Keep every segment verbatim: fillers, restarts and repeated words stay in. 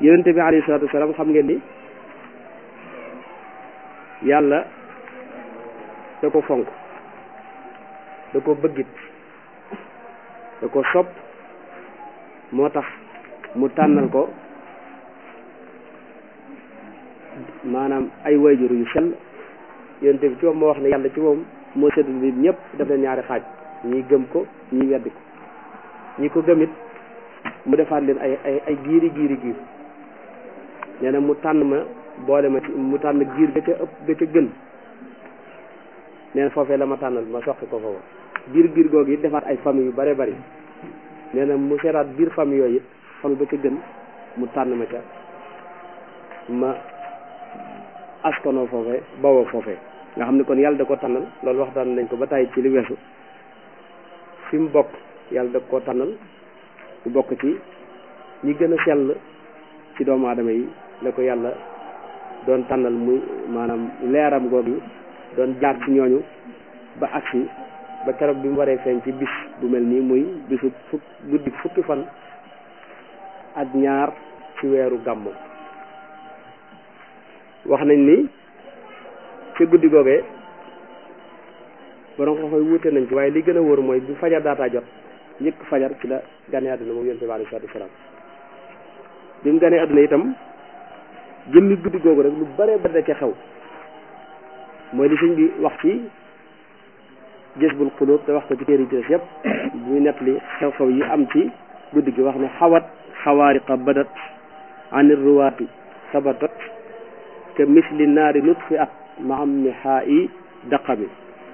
yonente bi alayhi salaatu wasalaam xam ngeen ni yàlla da ko fonk da ko bëggit da ko sopp moo tax mu tànnal ko maanaam ay wayjur yu sell yonente bi ci moom moo wax ne yàlla ci moom moo sédd bi ñëpp def na ñaari xaaj ñi gëm ko ñi weddi ko ñi ko gëmit mu defaat leen ay ay ay giiri giiri giir nee na mu tànn ma boole ma ci mu tànn giir ga ca ëpp ga ca gën nee na foofee la ma tànnal ma soqi ko foofu biir giir googu it defaat ay famille yu bare bari nee na mu seetaat biir famille yooyu it famille ba ca gën mu tànn ma ca ma askanoo foofee bawoo foofee nga xam ne kon yàlla da ko tànnal loolu waxtaan nañ ko ba tàyyi ci li weesu fi mu bokk yàlla da ko tànnal mu bokk ci ñi gën a sell ci doomu aadama yi la ko yàlla doon tànnal muy maanaam leeram googu doon jaar ci ñooñu ba agsi ba keroog bi mu waree feeñ ci bis bu mel nii muy bisu fukk guddi fukki fan ak ñaar ci weeru gàmmu wax nañ ni ci guddi googee borom ko fay wuute nañ ci waaye li gën a wóor mooy bi fajar daataa jot njëkk fajar ci la gane àdduna moom yonent bi alayhi salaatu wasalaam bi mu ganee àdduna itam jëmmi guddi googu rek lu bare bare da ca xew mooy li sëñ bi wax ci Jazbul Quluub te wax ko ci téere yi ci des yëpp muy nettali xew-xew yi am ci guddi gi wax ne xawat xawaariqa badat anir ruwaati sabatat ke misli naari nutfi at ma am ni xaa i daqami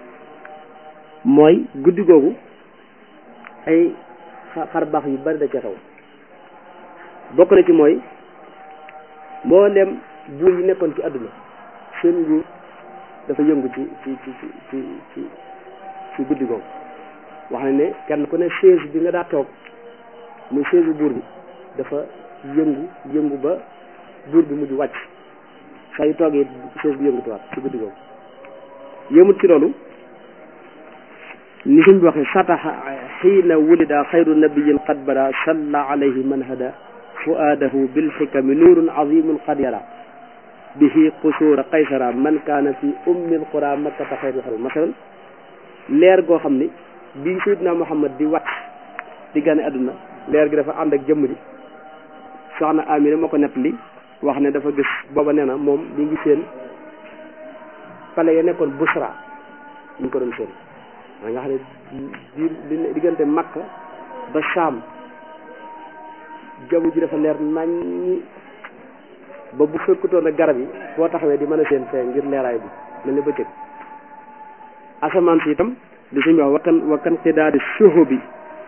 mooy guddi googu ay xar baax yu bari da ca xew bokk na ci mooy mboolem buur yi nekkoon ci àdduna seen nguur dafa yëngu ci ci ci ci ci ci guddi googu wax na ne kenn ku ne chaise bi nga daa toog muy chaise bu buur bi dafa yëngu yëngu ba buur bi mujj wàcc saa yu toogee chaise bi yëngutuwaat ci guddi googu yëmut ci loolu ni suñ bi waxee sataxa xiina wulida xayru nabiyin qad bada salla alayhi man hada fuaadahu bilxikami nuurun azimun qad yara bihi qusuura qaysara man kaana fi ummi alqura makkata xayru xarum masalan leer goo xam ni bii Seydina Muhammad di wàcc di gane àdduna leer gi dafa ànd ak jëmm ji soxna Amina moo ko nettali wax ne dafa gis booba nee na moom li ngi seen pale ya nekkoon Busra ñu ko doon seen maa nga xam ne di diggante Makka ba Saam jaww ji dafa leer nañ ba bu fekkutoon ak garab yi boo taxawee di mën a seen fee ngir leeraay bi mel ni bëccëg asamaan si itam di suñu wax wakkan wakkan xidaadi suhu bi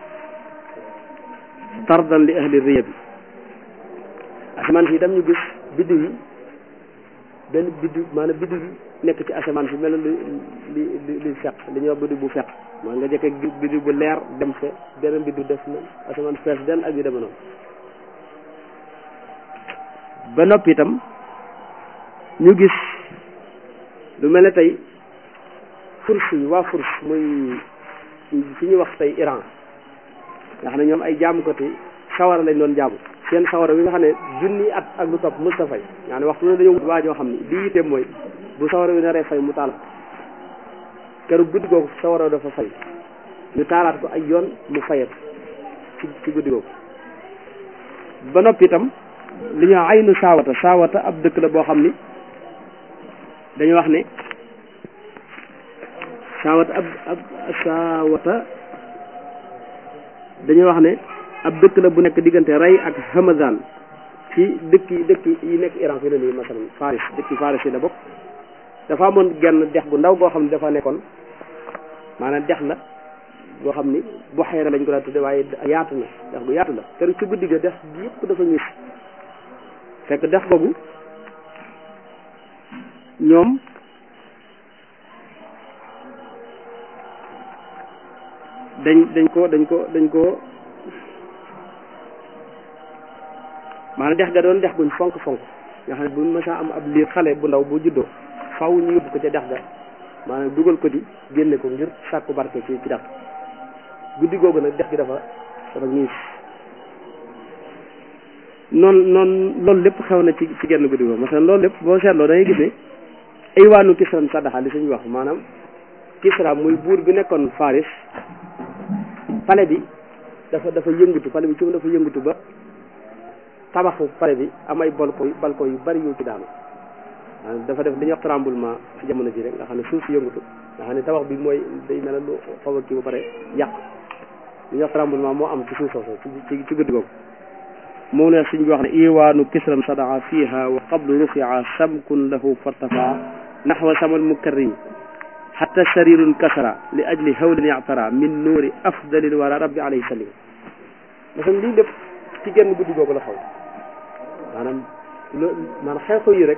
tardan li ahli riya bi asamaan si itam ñu gis biddiw yi benn biddiw maanaam biddiw yi nekk ci asamaan si mel li li li li feq li ñuy wax biddiw bu feq maa nga jëkk biddiw bu leer dem fe beneen biddiw def na asamaan fees del ak yu deme noonu ba noppi itam ñu gis lu mel ne tey furs yi waa furs muy fi ñu wax tey Iran nga xam ne ñoom ay jaamukati sawara lañ doon jaamu seen sawara wi nga xam ne junni at ak lu topp mës ta fay nga xam ne waxtu ne dañoo wut waa joo xam ne lii yitteem mooy bu sawara wi naree fay mu taal keroog guddi googu sawara dafa fay ñu taalaat ko ay yoon mu fayat ci ci guddi googu ba noppi itam li ñu aynu saawata saawata ab dëkk la boo xam ni dañu wax ne saawata ab ab saawata dañuy wax ne ab dëkk la bu nekk diggante Ray ak Hamadan ci dëkk yi dëkk yi nekk Iran fi ne nii masalan Faris dëkk yi Faris yi la bokk dafa amoon genn dex gu ndaw goo xam ne dafa nekkoon maanaam dex la goo xam ni Buhayra lañ ko daan tudde waaye yaatu na dex gu yaatu la keroog ci guddi ga dex gi yëpp dafa ñiis fekk dex googu ñoom dañ dañ ko dañ ko dañ ko maanaam dex ga doon dex guñ fonk fonk nga xam ne bu mësaa am ab liir xale bu ndaw bu juddoo faw ñu yóbbu ko ca dex ga maanaam dugal ko ci génne ko ngir sàkku barke ci ci dex guddi googu nag dex gi dafa dafa ñiis noonu noonu loolu lépp xew na ci ci genn guddi googu masalan loolu lépp boo seetloo da ngay gis ne ay waanu kisran sadaxa li suñu wax maanaam Kisra muy buur bi nekkoon Faris pale bi dafa dafa yëngatu pale bi ci dafa yëngatu ba tabaxu pale bi am ay balcon balcon yu bari yu ci daanu dafa def li ñuy wax tremblement ci jamono ji rek nga xam ne suuf si yëngatu nga xam ne tabax bi mooy day mel lu xaw a kii ba pare yàq li ñuy wax tremblement moo am ci suuf soosu ci ci guddi googu moom ne suñ bi wax ne iwaanu kisran sadaxa fiha wa qablu rufia samkun lahu fartafa naxwa samal mukarrim xatta sarirun kasara li ajli hawlin yactara min nuuri afdalil wara rabbi alayhi salim maanaam lii lépp ci genn guddi googu la xaw maanaam lo maanaam xew-xew yi rek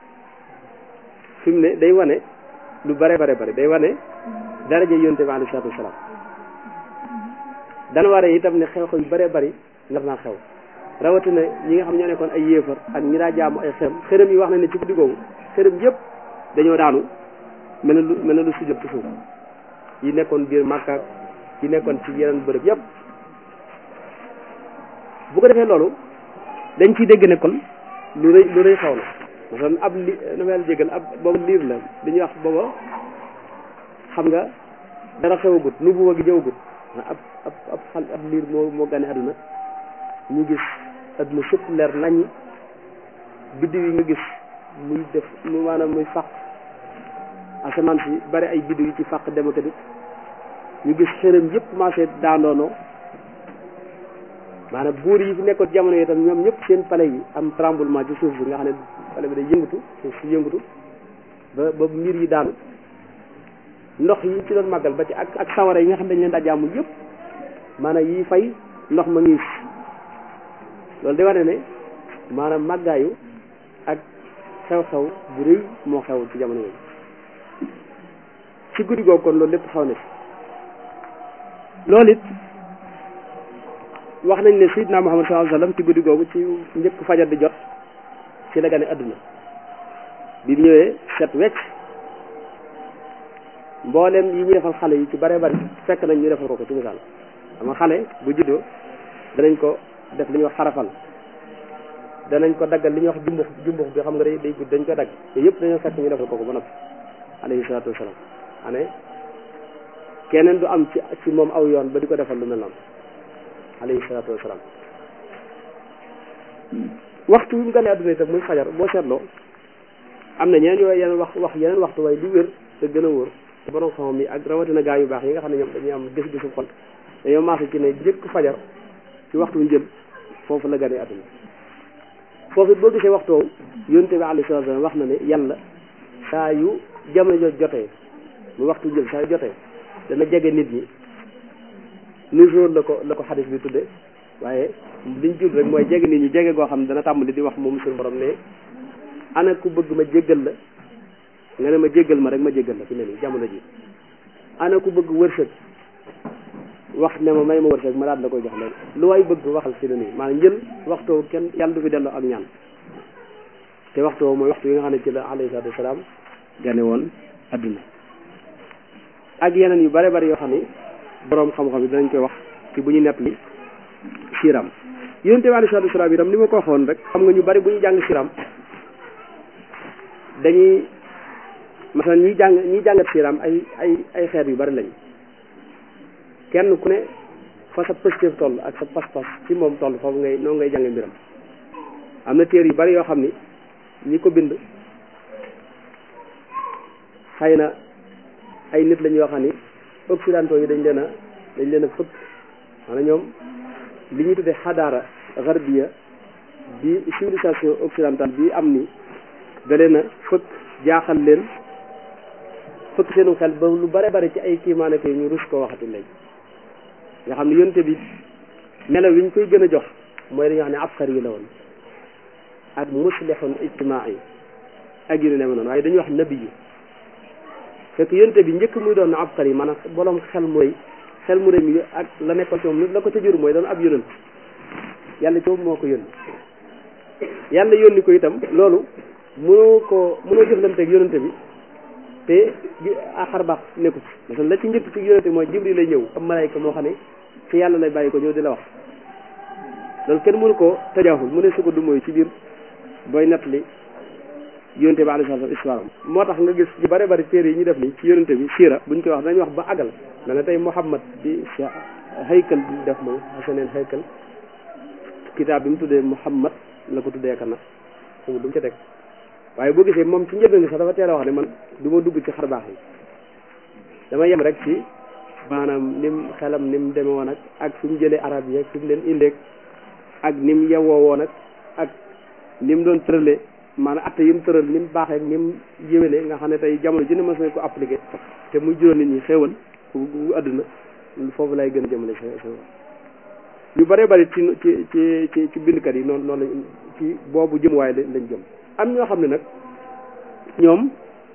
fi mu ne day wane lu bare bare bare day wane daraja yonte bi alayhi salaatu wasalaam dana waree itam ne xew-xew yu bare bari nar naa xew rawatina ñi nga xam ñoo nekkoon ay yéefar ak ñi daa jaamu ay xërëm xërëm yi wax nañ ne ci guddi googu xërëm yëpp dañoo daanu mel na lu mel na lu sujjóot ci suuf yi nekkoon biir Makka yi nekkoon ci yeneen bërëb yëpp bu ko defee loolu dañ ciy dégg ne kon lu rëy lu rëy xaw na masalan ab li na ma yàlla jégal ab boobu liir la li ñuy wax booba xam nga dara xewagut nu bu gi ñëwagut ab ab ab xal ab liir moo moo gane àdduna ñu gis àdduna sëpp leer naññi biddiw yi nga gis muy def mu maanaam muy fàq asamaan si bari ay biddiw yi ci fàq dem ak dikk ñu gis xërëm yëpp commencé daandoonoo maanaam buur yi fi nekkoon jamono yi itam ñoom ñëpp seen pale yi am tremblement ci suuf si nga xam ne pale bi day yëngatu suuf si yëngatu ba ba mbir yi daanu ndox yi ci doon màggal ba ci ak ak sawara yi nga xam ne dañ leen daa jaamu yëpp maanaam yi fay ndox ma ngiis loolu day wane ne maanaam màggaayu ak xew-xew bu rëy moo xew ci jamono yooyu ci guddi googu kon loolu lépp xew na ci loolu it wax nañ ne Seydina Muhammad sallallahu alayhi wasallam ci guddi googu ci njëkk fajar di jot ci la gane adduna bi mu ñëwee set wecc mboolem yi ñu defal xale yi ci bare bari fekk nañ ñu defal ko ko ci misaal xam nga xale bu juddoo danañ ko def li ñuy wax xarafal danañ ko daggal li ñuy wax jumbux jumbux bi xam nga day day gudd dañ ko dagg te yëpp dañoo fekk ñu defal ko ko ba noppi alayhi salaatu wasalaam ane keneen du am ci ci moom aw yoon ba di ko defal lu mel noonu alayhi salaatu wasalaam waxtu wi mu gane àdduna itam muy fajar boo seetloo am na ñeneen yooyu yeneen wax wax yeneen waxtu waaye li wér te gën a wóor te borom xam-xam yi ak rawatina gaa yu baax yi nga xam ne ñoom dañuy am gis-gisu xol dañoo maase ci ne njëkk fajar ci waxtu njël foofu la gane àdduna foofu it boo gisee waxtu woowu yonent bi alayhi salaatu wasalaam wax na ne yàlla saa yu jamono jot jotee mu waxtu jël saa yu jotee dana jege nit ñi nujour la ko la ko xadis bi tudde waaye liñ jul rek mooy jege nit ñi jege goo xam ne dana tàmbali di wax moom suñu borom ne ana ku bëgg ma jéggal la nga ne ma jéggal ma rek ma jéggal la fi ne nii jamono ji ana ku bëgg wërsëg wax ne ma may ma wërsëg ma daal la koy jox leen lu waay bëgg waxal fi ne nii maanaam njël waxtoo kenn yàlla du fi delloo ak ñaan te waxtoo mooy waxtu yi nga xam ne ci la alayhi salaatu wasalaam gane woon adduna ak yeneen yu bare bari yoo xam ni boroom xam-xam yi danañ koy wax ci bu ñu nepp li siram yonent bi alayhi salaatu wasalaam itam ni ma ko waxoon rek xam nga ñu bari bu ñu jàng siram dañuy masalan ñuy jàng ñuy jàngat siram ay ay ay xeet yu bari lañ kenn ku ne fa sa positif toll ak sa pas-pas ci moom toll foofu ngay noonu ngay jànge mbiram am na téere yu bari yoo xam ni ñi ko bind xëy na ay nit lañ yoo xam ni occidentaux yi dañ leen a dañ leen a fëkk maanaam ñoom li ñuy tuddee xadaara garbiya bi civilisation occidentale bi am ni da leen a fëkk jaaxal leen fëkk seenu xel ba lu bare bare ci ay kiimaane ko ñu rus koo waxati léegi nga xam ne yonte bi melaw yi ñu koy gën a jox mooy dañuy wax ne afkar yi la woon ak muslihun ijtimaai ak yu ne ma noonu waaye dañuy wax nabi yi fekk yonte bi njëkk muy doon afkar yi maanaam boroom xel mooy xel mu rëy mi ak la nekkoon ci moom la ko ca jur mooy doon ab yonent yàlla ci moom moo ko yónni yàlla yónni ko itam loolu mënoo ko mënoo jëflanteeg yonente bi te axar baax nekku ci parce que la ci njëkk ci yonente mooy jibril lay ñëw am malayka moo xam ne ci yàlla lay bàyyi ko ñëw di la wax loolu kenn mënu koo tajaaful mu ne su ko du mooy ci biir booy nettali yonente bi alayhi salaam histoire am moo tax nga gis ñu bare bari téere yi ñu def ni ci yonente bi siira buñ koy wax dañuy wax ba àggal na ne tey Muhammad di haykal bi def moom hasaneen haykal kitaab bi mu tuddee Muhammad la ko tuddee kana xamul du mu ca teg waaye boo gisee moom ci njëlbeen gi sax dafa teel a wax ne man du ma dugg ci xar baax yi dama yem rek ci maanaam nim xelam ni mu demee woon ak ak fi mu jëlee arab yi ak fi mu leen indeeg ak ni mu yewoo woon ak ak ni mu doon tëralee maanaam atte yi mu tëral ni mu baaxee ni mu yéwénee nga xam ne tey jamono ji ne mos nañ ko appliqué te muy juróom nit ñi xéewal bu àdduna foofu lay gën a jëmale sa yu bëree bëri ci ci ci ci ci bindkat yi noonu noonu lañ ci boobu jëmuwaay lañ jëm am ñoo xam ne nag ñoom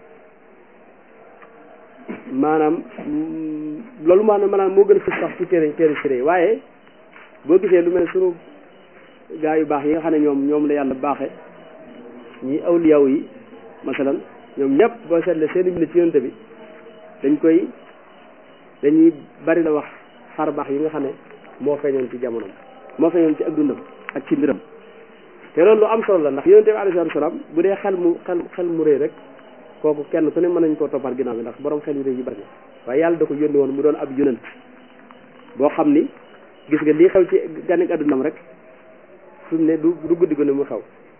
maanaam loolu maanaam maanaam moo gën a fës sax ci téere téere siré waaye boo gisee lu mel ne sunu gaa yu baax yi nga xam ne ñoom ñoom la yàlla baaxe ñi awliyaw yi masalan ñoom ñëpp boo seetle seen bind ci yonte bi dañ koy dañuy bari la wax xar baax yi nga xam ne moo feeñoon ci jamonoom moo feeñoon ci ak dundam ak ci mbiram te loolu lu am solo la ndax yonente bi alayhi salaam bu dee xel mu xel xel mu rëy rek kooku kenn ku ne mën nañ koo toppal ginnaaw bi ndax borom xel yu rëy yi bari na waaye yàlla da ko yónni woon mu doon ab yonent boo xam ni gis nga lii xew ci gànnek addunam rek fi mu ne du du guddi gu ne mu xew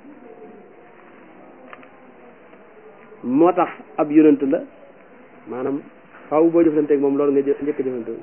moo tax ab yonent la maanaam xaw boo jëflanteeg moom loolu nga njëkk a jëflante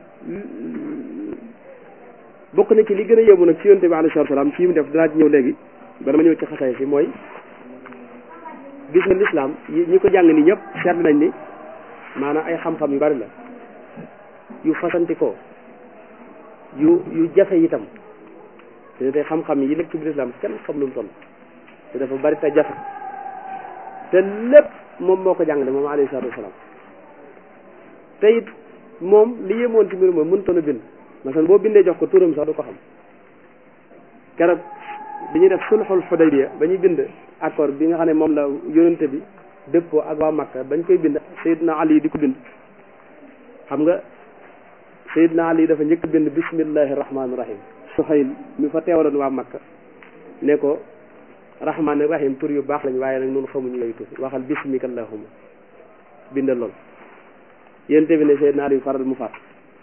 bokk na ci li gën a yóbbu nag ci yonente bi alayhi salaam fii mu def dinaa ci ñëw léegi ba dama ñëw ci xasay si mooy gis nga lislaam ñi ko jàng ni ñëpp seetlu nañ ni maanaam ay xam-xam yu bari la yu fasantikoo yu yu jafe itam te tey xam-xam yi nekk ci biir lislaam kenn xam lu mu toll te dafa bari te jafe te lépp moom moo ko jàngale moom alayhi salaatu wasalaam te it moom li yéemoon ci mbir moom mënutoon a bind masalan boo bindee jox ko turam sax du ko xam keroog bi ñuy def sulxul xudaybiya ba ñuy bind accord bi nga xam ne moom la yonente bi dëppoo ak waa Makka bañ koy bind Seydina Ali di ko bind xam nga Seydina Ali dafa njëkk bind bismillahi rahmaani rahim Suhayl mi fa teewaloon waa Makka ne ko rahmaani rahim tur yu baax lañ waaye nag ñun xamuñu yooyu tur waxal bismika allahumma bindal lool yonente bi ne Seydina Ali faral mu faat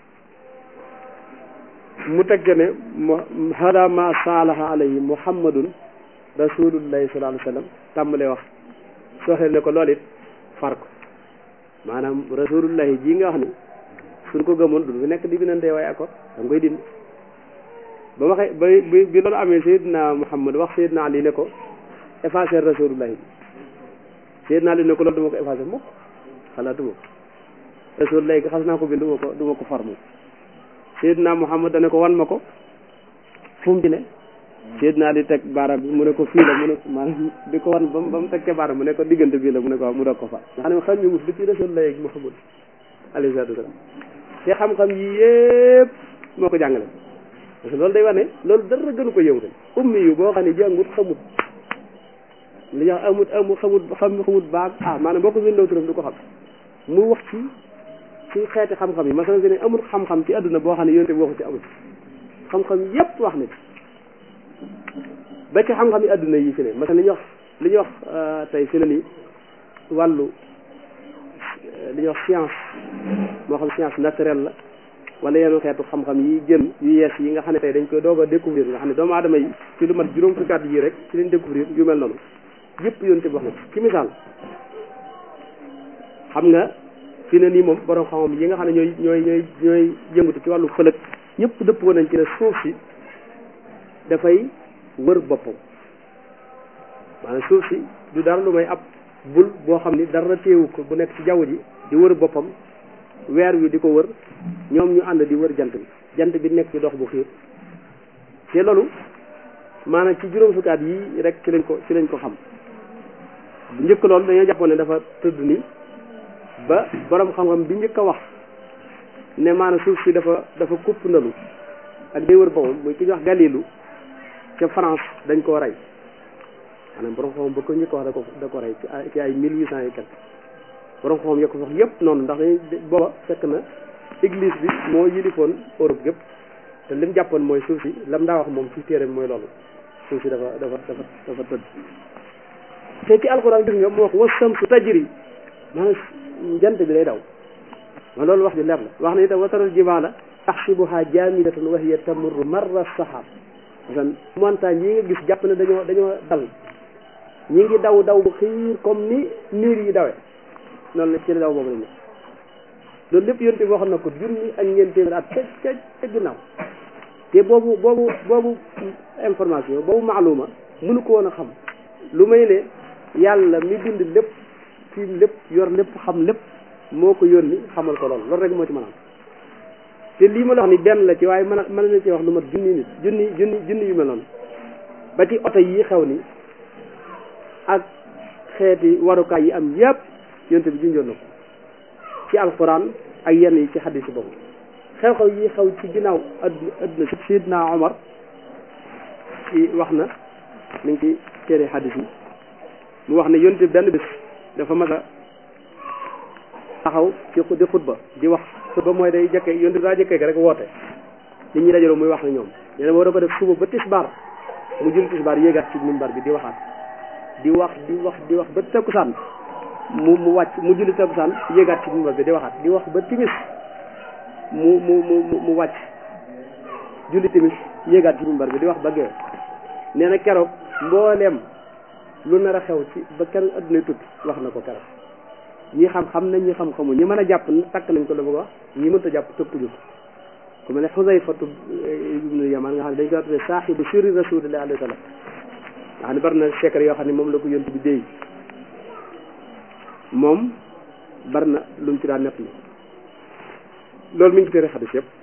mu teg ne mu hada ma saalaha alayhi muhammadun rasulullahi sallallahu alayhi wa sallam tàmbalee wax sooxeel ne ko loolu it far ko maanaam rasulullahi ji nga wax ni suñ ko gëmoon du fi nekk di binantee waaye accord da nga koy dindi ba waxee ba bi bi loolu amee Seydina Muhammad wax Seydina Ali ne ko effacer rasulullahi Seydina Ali ne ko loolu du ma ko effacer mukk xalaatuma ko rasulullahi xas naa ko bind du ma ko du ma ko far moom Seydina Muhammad dane ko wan ma ko fu mu ci ne Seydina Ali teg baaraam bi mu ne ko fii la mu ne maanaam di ko wan ba mu ba mu teg ca baaraam mu ne ko diggante bii la mu ne ko mu doog ko fa nga xam ne xam ñu mus li ci Rasulullah ak Muhammad alayhi salaatu wa salaam te xam-xam yi yëpp moo ko jàngale parce que loolu day wane loolu dara gënu ko yëngu ummi yu boo xam ne jàngut xamut li ñuy wax amut amut xamut xam xamut baag ah maanaam boo ko bindoo turam du ko xam mu wax ci ci xeeti xam-xam yi masalan ne amul xam-xam ci àdduna boo xam ne yonente bi waxu ci amul xam-xam yépp wax na ci ba ci xam-xam yi àdduna yi fi ne masalan li ñuy wax li ñuy wax tey fi ne ni wàllu li ñuy wax science moo xam science naturelle la wala yenn xeetu xam-xam yi gën yu yees yi nga xam ne tey dañ koy doog a découvrir nga xam ne doomu aadama yi ci lu mat juróom fukki at yi rek ci leen découvrir yu mel noonu yëpp yonente bi wax na ci ci misaal xam nga fi ne nii moom borom xam-xam yi nga xam ne ñooy ñooy ñooy ñooy yëngatu ci wàllu fëlëg ñëpp dëpp woon nañ ci ne suuf si dafay wër boppam maanaam suuf si du dara lu may ab bul boo xam ni dara téewu ko bu nekk ci jaww ji di wër boppam weer wi di ko wër ñoom ñu ànd di wër jant bi jant bi nekk ci dox bu xiir te loolu maanaam ci juróom fukki at yi rek ci lañ ko ci lañ ko xam bu njëkk loolu dañoo jàppoon ne dafa tëdd ni ba borom xam-xam bi njëkk a wax ne maanaam suuf si dafa dafa kupp ndalu ak day wër boppam muy ki ñuy wax Galilu ca France dañ koo rey maanaam borom xam-xam ba ko njëkk a wax da ko da ko rey ci ay mille huit cent et quelque borom xam-xam yokk wax yëpp noonu ndax dañuy booba fekk na église bi moo yilifoon Europe gépp te lim jàppoon mooy suuf si lam daa wax moom ci téere mooy loolu suuf si dafa dafa dafa dafa tëdd te ci alxuraan gis nga mu wax wa samsu tajri maanaam jant bi day daw ma loolu wax ji leer la wax na itam wa taral jibaala taxsibuha jaamidatan wa hiya tamurru marra saxaab maanaam montagne yi nga gis jàpp ne dañoo dañoo dal ñi ngi daw daw bu xiir comme ni niir yi dawee noonu la ci daw boobu lañ ne loolu lépp yonte bi waxoon na ko junni ak ñeent téeméer at ca ca ca ginnaaw te boobu boobu boobu information boobu maaluma mënu ko woon a xam lu may ne yàlla mi bind lépp fiim lépp yor lépp xam lépp moo ko yónni xamal ko loolu loolu rek moo ci mën a am te lii ma la wax ni benn la ci waaye mën a mën na ci wax lu mat junni nit junni junni junni yu mel noonu ba ci oto yi xew ni ak xeeti warukaay yi am yëpp yonte bi junjoon na ko ci alquran ak yenn yi ci xadis yi boobu xew-xew yi xew ci ginnaaw adduna adduna si Sidna Omar ci wax na mi ngi ci téere xadis yi mu wax ne yonte bi benn bis dafa mas a taxaw ci di xutba di wax xutba mooy day jëkke yonte bi daa jëkkee rek woote nit ñi dajaloo muy wax na ñoom nee na moo da ko def suba ba tisbaar mu jul tisbaar yéegaat ci minbar bi di waxaat di wax di wax di wax ba takkusaan mu mu wàcc mu julli takkusaan yéegaat ci minbar bi di waxaat di wax ba timis mu mu mu mu wàcc julli timis yéegaat ci minbar bi di wax ba géew nee na keroog mbooleem lu nar a xew ci ba keroog adduna tukki wax na ko keroog ñi xam xam nañ ñi xam xamu ñi mën a jàpp takk nañ ko la bëgg wax ñi mënta jàpp tëppuñu ko ku mel ne Xusayfatu ibnu Yamaan nga xam ne dañ ko tuddee saaxibu sirri rasulillahi alayhi wa sallam nga xam ne bari na secret yoo xam ne moom la ko yonent bi déy moom bari na lu mu ci daan nett li loolu mi ngi ci tere xadis yëpp